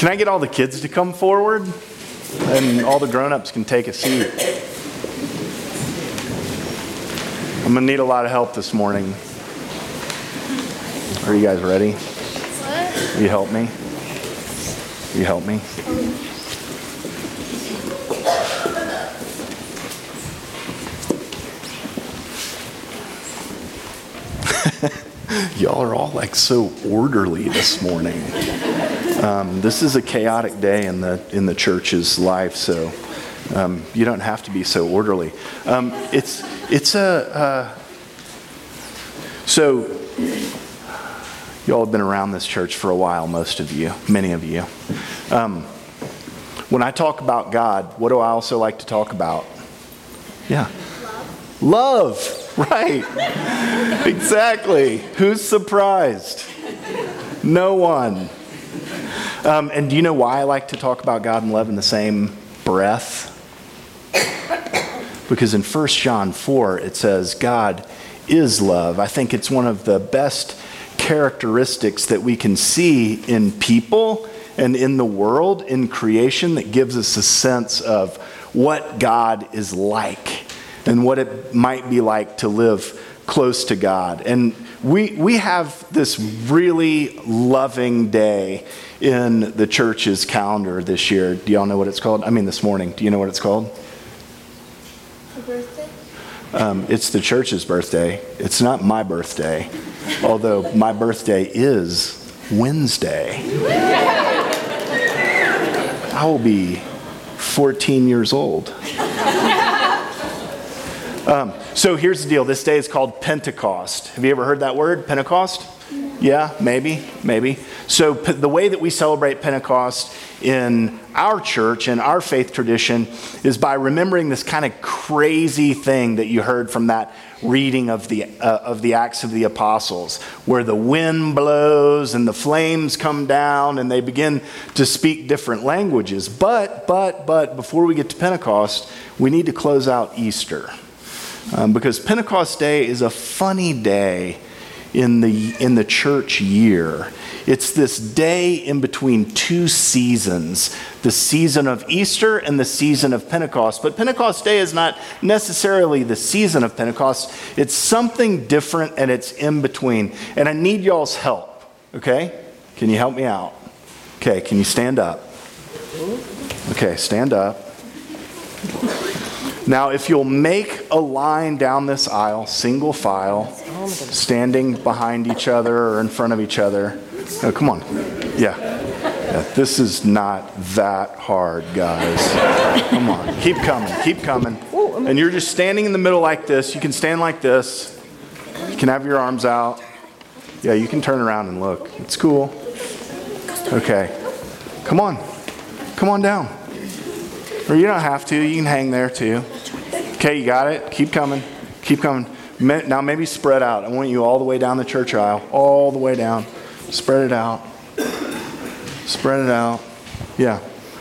Can I get all the kids to come forward? And all the grown-ups can take a seat. I'm going to need a lot of help this morning. Are you guys ready? What? Will you help me? Will you help me? Y'all are all like so orderly this morning. This is a chaotic day in the church's life, so you don't have to be so orderly. So y'all have been around this church for a while, most of you, many of you. When I talk about God, what do I also like to talk about? Yeah. Love. Right. Exactly. Who's surprised? No one. And do you know why I like to talk about God and love in the same breath? Because in 1 John 4, it says, God is love. I think it's one of the best characteristics that we can see in people and in the world, in creation, that gives us a sense of what God is like and what it might be like to live close to God. And we have this really loving day in the church's calendar this year. Do y'all know what it's called? I mean, this morning. Do you know what it's called? A birthday? It's the church's birthday. It's not my birthday, although my birthday is Wednesday. I will be 14 years old. So here's the deal. This day is called Pentecost. Have you ever heard that word, Pentecost? Yeah, maybe. So the way that we celebrate Pentecost in our church and our faith tradition is by remembering this kind of crazy thing that you heard from that reading of the Acts of the Apostles, where the wind blows and the flames come down and they begin to speak different languages. But before we get to Pentecost, we need to close out Easter. Because Pentecost Day is a funny day in the church year. It's this day in between two seasons, the season of Easter and the season of Pentecost. But Pentecost Day is not necessarily the season of Pentecost. It's something different, and it's in between. And I need y'all's help, okay? Can you help me out? Okay, can you stand up? Okay, stand up. Now, if you'll make a line down this aisle, single file, standing behind each other or in front of each other. Oh, come on. Yeah. This is not that hard, guys. Come on. Keep coming. And you're just standing in the middle like this. You can stand like this. You can have your arms out. Yeah, you can turn around and look. It's cool. Okay. Come on down. Or you don't have to. You can hang there too. Okay, you got it? Keep coming. Now maybe spread out. I want you all the way down the church aisle. All the way down. Spread it out. Yeah.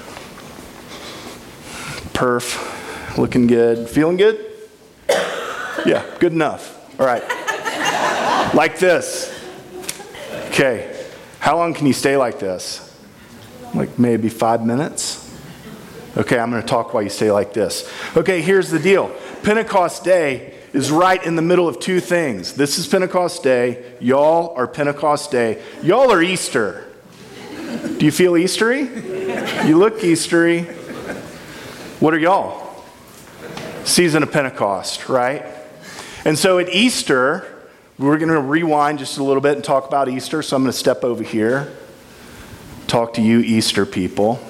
Perf. Looking good. Feeling good? Yeah, good enough. All right. Like this. Okay. How long can you stay like this? Like maybe 5 minutes? Okay, I'm going to talk while you stay like this. Okay, here's the deal. Pentecost Day is right in the middle of two things. This is Pentecost Day. Y'all are Pentecost Day. Y'all are Easter. Do you feel Eastery? You look Eastery. What are y'all? Season of Pentecost, right? And so at Easter, we're going to rewind just a little bit and talk about Easter. So I'm going to step over here, talk to you Easter people.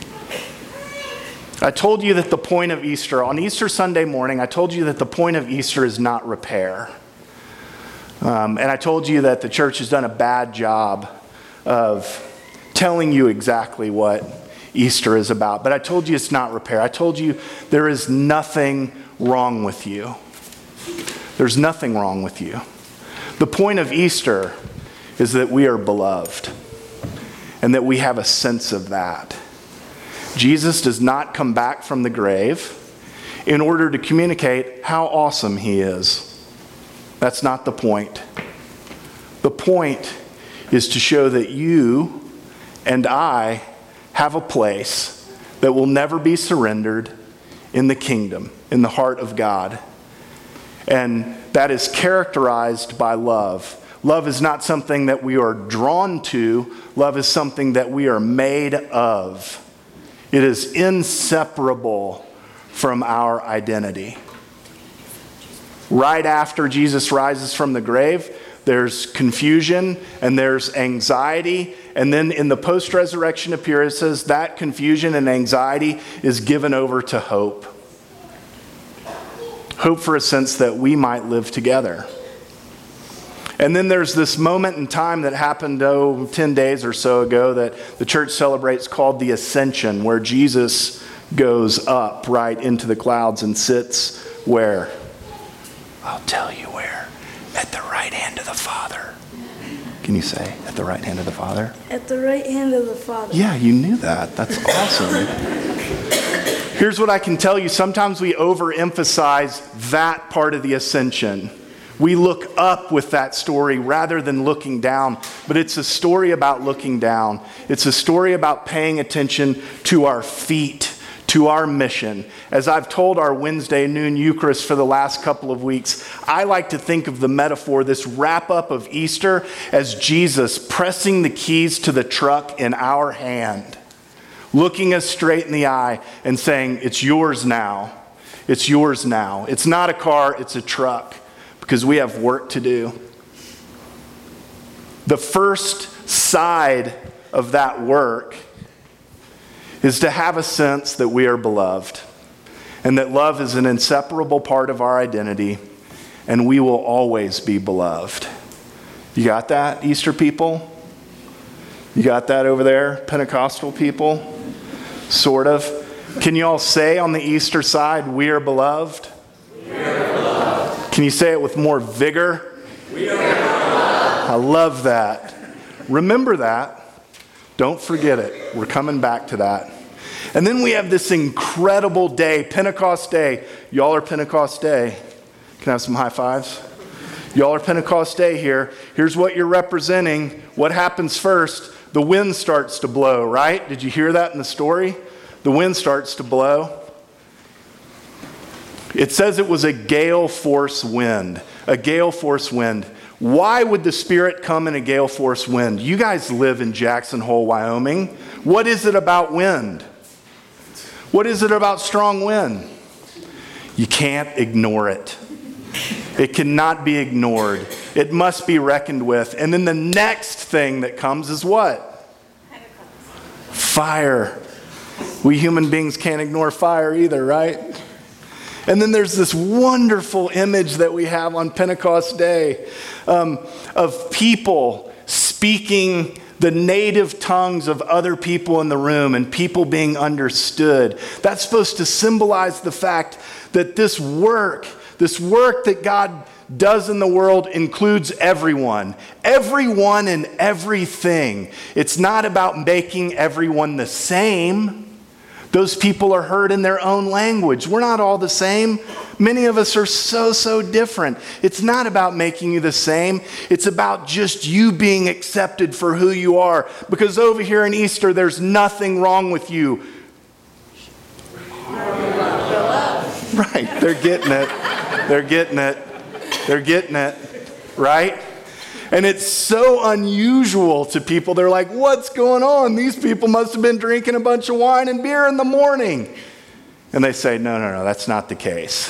I told you that the point of Easter, on Easter Sunday morning, I told you that the point of Easter is not repair. And I told you that the church has done a bad job of telling you exactly what Easter is about. But I told you it's not repair. I told you there is nothing wrong with you. There's nothing wrong with you. The point of Easter is that we are beloved and that we have a sense of that. Jesus does not come back from the grave in order to communicate how awesome he is. That's not the point. The point is to show that you and I have a place that will never be surrendered in the kingdom, in the heart of God. And that is characterized by love. Love is not something that we are drawn to. Love is something that we are made of. It is inseparable from our identity. Right after Jesus rises from the grave, there's confusion and there's anxiety. And then in the post-resurrection appearances, that confusion and anxiety is given over to hope. Hope for a sense that we might live together. And then there's this moment in time that happened, 10 days or so ago that the church celebrates called the Ascension, where Jesus goes up right into the clouds and sits where? I'll tell you where. At the right hand of the Father. Can you say, at the right hand of the Father? At the right hand of the Father. Yeah, you knew that. That's awesome. Here's what I can tell you. Sometimes we overemphasize that part of the ascension. We look up with that story rather than looking down. But it's a story about looking down. It's a story about paying attention to our feet, to our mission. As I've told our Wednesday noon Eucharist for the last couple of weeks, I like to think of the metaphor, this wrap up of Easter, as Jesus pressing the keys to the truck in our hand, looking us straight in the eye and saying, it's yours now. It's yours now. It's not a car, it's a truck, because we have work to do. The first side of that work is to have a sense that we are beloved and that love is an inseparable part of our identity and we will always be beloved. You got that, Easter people? You got that over there, Pentecostal people? Sort of. Can you all say on the Easter side, we are beloved? We are beloved. Can you say it with more vigor? We are beloved. I love that. Remember that. Don't forget it. We're coming back to that. And then we have this incredible day, Pentecost Day. Y'all are Pentecost Day. Can I have some high fives? Y'all are Pentecost Day here. Here's what you're representing. What happens first? The wind starts to blow, right? Did you hear that in the story? The wind starts to blow. It says it was a gale force wind. A gale force wind. Why would the Spirit come in a gale force wind? You guys live in Jackson Hole, Wyoming. What is it about wind? What is it about strong wind? You can't ignore it. It cannot be ignored. It must be reckoned with. And then the next thing that comes is what? Fire. We human beings can't ignore fire either, right? And then there's this wonderful image that we have on Pentecost Day of people speaking the native tongues of other people in the room and people being understood. That's supposed to symbolize the fact that this work that God does in the world includes everyone and everything. It's not about making everyone the same. Those people are heard in their own language. We're not all the same. Many of us are so different. It's not about making you the same. It's about just you being accepted for who you are. Because over here in Easter, there's nothing wrong with you. Right, they're getting it. They're getting it. They're getting it. Right? And it's so unusual to people. They're like, what's going on? These people must have been drinking a bunch of wine and beer in the morning. And they say, no, that's not the case.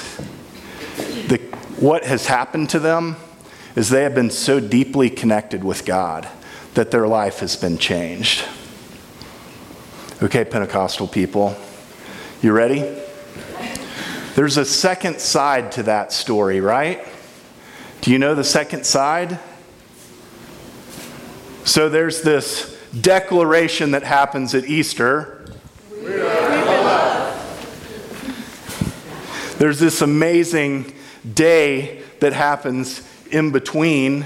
What has happened to them is they have been so deeply connected with God that their life has been changed. Okay, Pentecostal people, you ready? There's a second side to that story, right? Do you know the second side? So there's this declaration that happens at Easter. We are beloved. There's this amazing day that happens in between.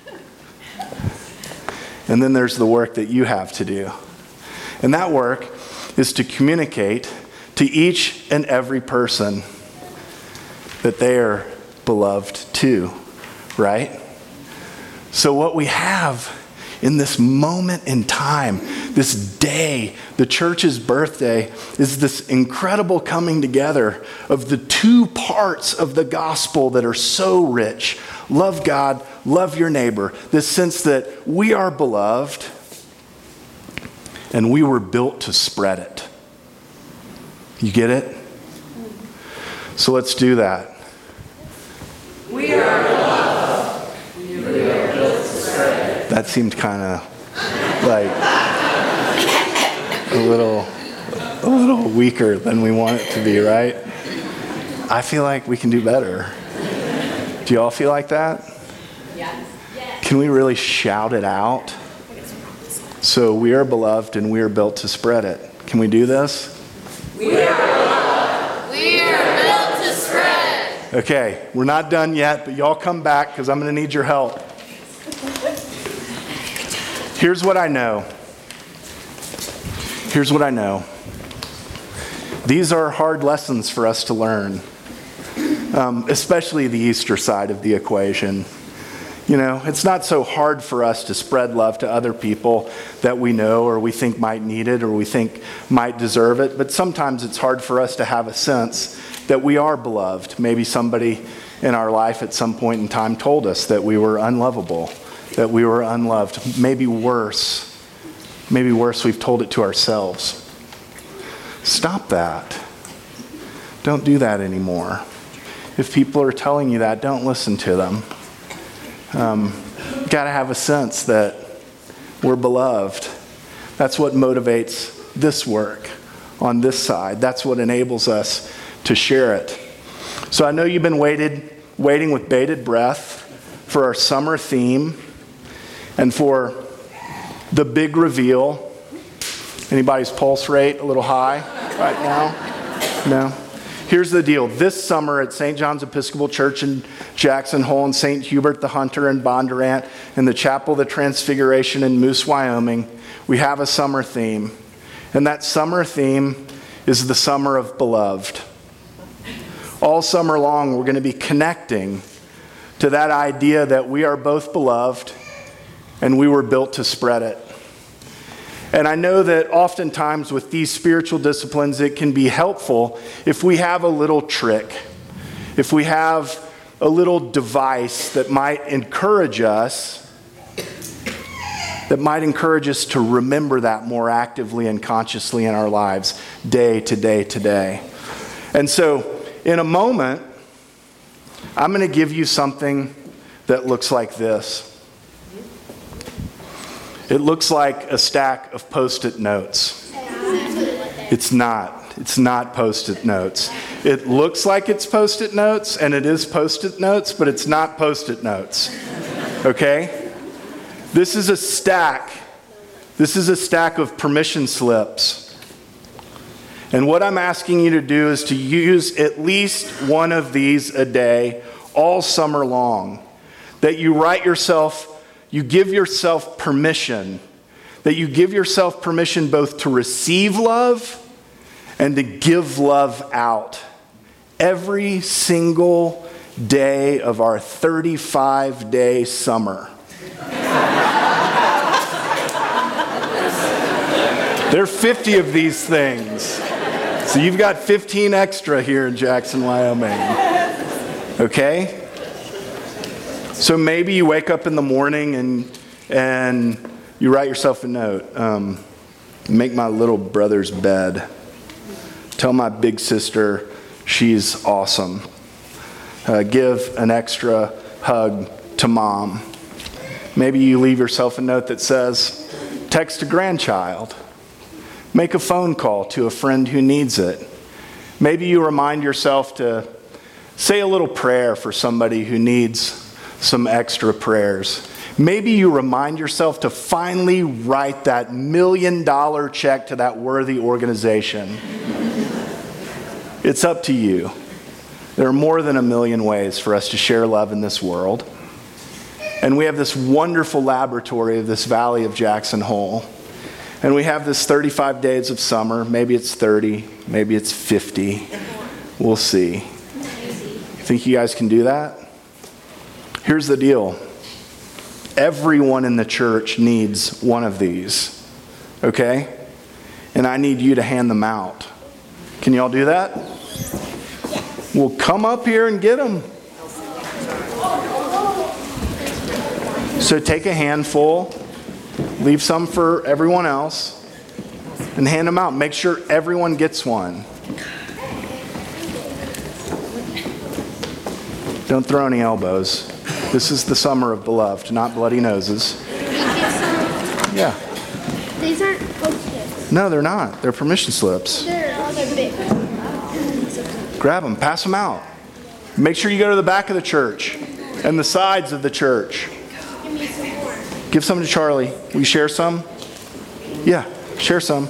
And then there's the work that you have to do. And that work is to communicate to each and every person that they are beloved too, right? So what we have in this moment in time, this day, the church's birthday, is this incredible coming together of the two parts of the gospel that are so rich. Love God, love your neighbor. This sense that we are beloved and we were built to spread it. You get it? So let's do that. We are beloved. We are built to spread it. That seemed kind of like a little weaker than we want it to be, right? I feel like we can do better. Do you all feel like that? Yes. Can we really shout it out? So we are beloved and we are built to spread it. Can we do this? We are beloved. We are built to spread. Okay, we're not done yet, but y'all come back because I'm going to need your help. Here's what I know. Here's what I know. These are hard lessons for us to learn, especially the Easter side of the equation. You know, it's not so hard for us to spread love to other people that we know or we think might need it or we think might deserve it, but sometimes it's hard for us to have a sense that we are beloved. Maybe somebody in our life at some point in time told us that we were unlovable, that we were unloved. Maybe worse, we've told it to ourselves. Stop that. Don't do that anymore. If people are telling you that, don't listen to them. Got to have a sense that we're beloved. That's what motivates this work on this side. That's what enables us to share it. So I know you've been waiting with bated breath for our summer theme and for the big reveal. Anybody's pulse rate a little high right now? No? Here's the deal. This summer at St. John's Episcopal Church in Jackson Hole and St. Hubert the Hunter in Bondurant and the Chapel of the Transfiguration in Moose, Wyoming, we have a summer theme. And that summer theme is the summer of beloved. All summer long, we're going to be connecting to that idea that we are both beloved and we were built to spread it. And I know that oftentimes with these spiritual disciplines, it can be helpful if we have a little trick, if we have a little device that might encourage us to remember that more actively and consciously in our lives, day to day to day. And so, in a moment, I'm going to give you something that looks like this. It looks like a stack of Post-it notes. It's not. It's not Post-it notes. It looks like it's Post-it notes, and it is Post-it notes, but it's not Post-it notes. Okay? This is a stack. This is a stack of permission slips. And what I'm asking you to do is to use at least one of these a day all summer long. That you you give yourself permission. That you give yourself permission both to receive love and to give love out. Every single day of our 35-day summer. There are 50 of these things. So you've got 15 extra here in Jackson, Wyoming. Okay? So maybe you wake up in the morning and you write yourself a note. Make my little brother's bed. Tell my big sister she's awesome. Give an extra hug to mom. Maybe you leave yourself a note that says, text a grandchild. Make a phone call to a friend who needs it. Maybe you remind yourself to say a little prayer for somebody who needs some extra prayers. Maybe you remind yourself to finally write that $1 million check to that worthy organization. It's up to you. There are more than 1 million ways for us to share love in this world. And we have this wonderful laboratory of this Valley of Jackson Hole. And we have this 35 days of summer. Maybe it's 30, maybe it's 50. We'll see. You think you guys can do that? Here's the deal. Everyone in the church needs one of these. okay? And I need you to hand them out. Can y'all do that? Well, come up here and get them. So take a handful, leave some for everyone else, and hand them out. Make sure everyone gets one. Don't throw any elbows. This is the summer of the loved, not bloody noses. Yeah. These aren't Post-its. No, they're not. They're permission slips. They're big. Grab them, pass them out. Make sure you go to the back of the church and the sides of the church. Give me some more. Give some to Charlie. Will you share some? Yeah, share some.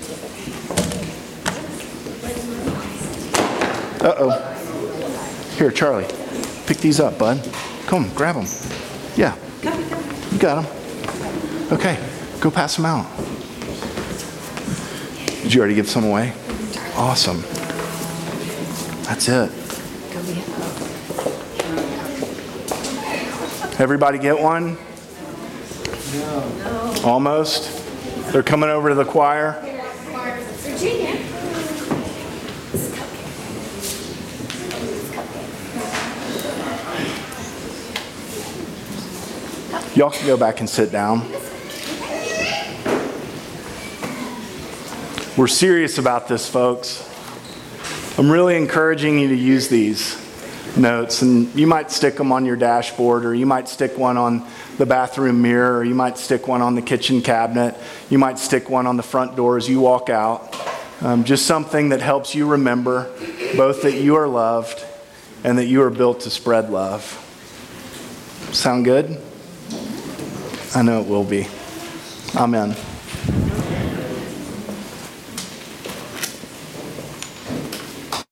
Uh-oh. Here, Charlie. Pick these up, bud. Come on, grab them. Yeah. You got them. Okay, go pass them out. Did you already give some away? Awesome. That's it. Everybody get one? No. Almost? They're coming over to the choir? Virginia. Y'all can go back and sit down. We're serious about this, folks. I'm really encouraging you to use these notes, and you might stick them on your dashboard, or you might stick one on the bathroom mirror, or you might stick one on the kitchen cabinet. You might stick one on the front door as you walk out. Just something that helps you remember both that you are loved and that you are built to spread love. Sound good? I know it will be. Amen.